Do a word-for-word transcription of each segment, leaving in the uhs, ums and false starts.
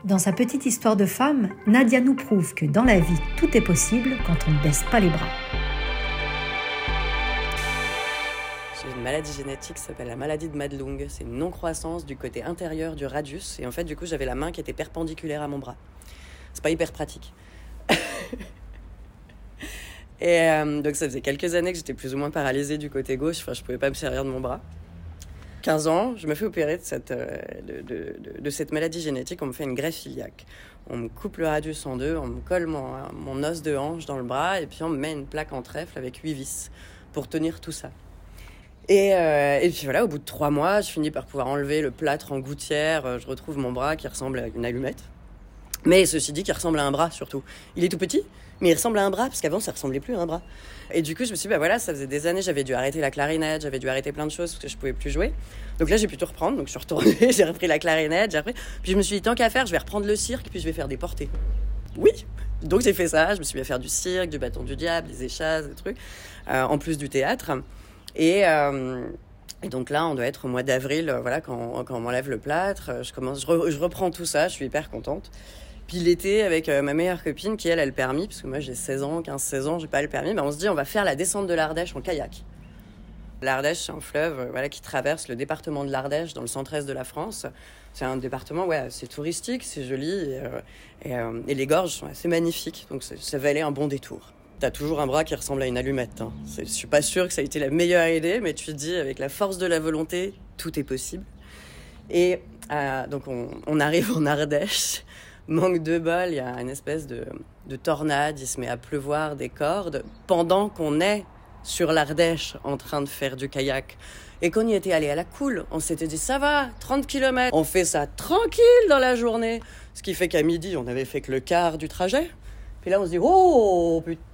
Dans sa petite histoire de femme, Nadia nous prouve que dans la vie, tout est possible quand on ne baisse pas les bras. J'ai une maladie génétique qui s'appelle la maladie de Madelung. C'est une non-croissance du côté intérieur du radius. Et en fait, du coup, j'avais la main qui était perpendiculaire à mon bras. C'est pas hyper pratique. Et euh, donc, ça faisait quelques années que j'étais plus ou moins paralysée du côté gauche. Enfin, je pouvais pas me servir de mon bras. quinze ans, je me fais opérer de cette, euh, de, de, de, de cette maladie génétique. On me fait une greffe iliaque. On me coupe le radius en deux, on me colle mon, mon os de hanche dans le bras et puis on me met une plaque en trèfle avec huit vis pour tenir tout ça. Et, euh, et puis voilà, au bout de trois mois, je finis par pouvoir enlever le plâtre en gouttière. Je retrouve mon bras qui ressemble à une allumette. Mais ceci dit, qui ressemble à un bras surtout. Il est tout petit, mais il ressemble à un bras, parce qu'avant, ça ressemblait plus à un bras. Et du coup, je me suis dit, bah voilà, ça faisait des années, j'avais dû arrêter la clarinette, j'avais dû arrêter plein de choses, parce que je pouvais plus jouer. Donc là, j'ai pu tout reprendre, donc je suis retournée, j'ai repris la clarinette, j'ai repris... Puis je me suis dit, tant qu'à faire, je vais reprendre le cirque, puis je vais faire des portées. Oui. Donc j'ai fait ça, je me suis mis à faire du cirque, du bâton du diable, des échasses, des trucs, euh, en plus du théâtre. Et... Euh... Et donc là, on doit être au mois d'avril, euh, voilà, quand, quand on m'enlève le plâtre, je, commence, je, re, je reprends tout ça, je suis hyper contente. Puis l'été, avec euh, ma meilleure copine, qui elle a le permis, parce que moi j'ai seize ans, quinze seize ans, j'ai pas le permis, ben on se dit on va faire la descente de l'Ardèche en kayak. L'Ardèche, c'est un fleuve euh, voilà, qui traverse le département de l'Ardèche, dans le centre-est de la France. C'est un département, ouais, c'est touristique, c'est joli, et, euh, et, euh, et les gorges sont assez magnifiques, donc ça valait un bon détour. T'as toujours un bras qui ressemble à une allumette. Hein. Je suis pas sûre que ça a été la meilleure idée, mais tu te dis, avec la force de la volonté, tout est possible. Et euh, donc, on, on arrive en Ardèche. Manque de bol, il y a une espèce de, de tornade. Il se met à pleuvoir des cordes pendant qu'on est sur l'Ardèche en train de faire du kayak. Et qu'on y était allé à la cool, on s'était dit, ça va, trente kilomètres. On fait ça tranquille dans la journée. Ce qui fait qu'à midi, on avait fait que le quart du trajet. Puis là, on se dit, oh, putain.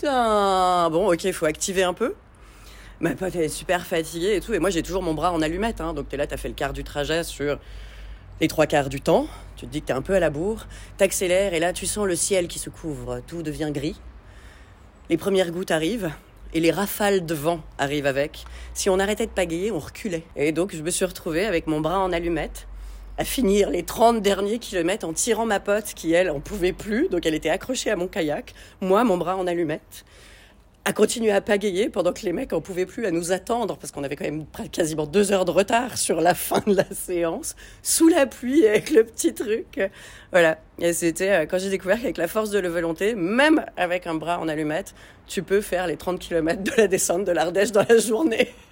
Putain, bon, ok, il faut activer un peu. Ma pote, elle est super fatiguée et tout. Et moi, j'ai toujours mon bras en allumette. Hein, donc, t'es là, t'as fait le quart du trajet sur les trois quarts du temps. Tu te dis que t'es un peu à la bourre. T'accélères et là, tu sens le ciel qui se couvre. Tout devient gris. Les premières gouttes arrivent et les rafales de vent arrivent avec. Si on arrêtait de pagayer, on reculait. Et donc, je me suis retrouvée avec mon bras en allumette à finir les trente derniers kilomètres en tirant ma pote qui, elle, en pouvait plus. Donc, elle était accrochée à mon kayak. Moi, mon bras en allumette. À continuer à pagayer pendant que les mecs en pouvaient plus à nous attendre parce qu'on avait quand même quasiment deux heures de retard sur la fin de la séance. Sous la pluie avec le petit truc. Voilà. Et c'était quand j'ai découvert qu'avec la force de la volonté, même avec un bras en allumette, tu peux faire les trente kilomètres de la descente de l'Ardèche dans la journée.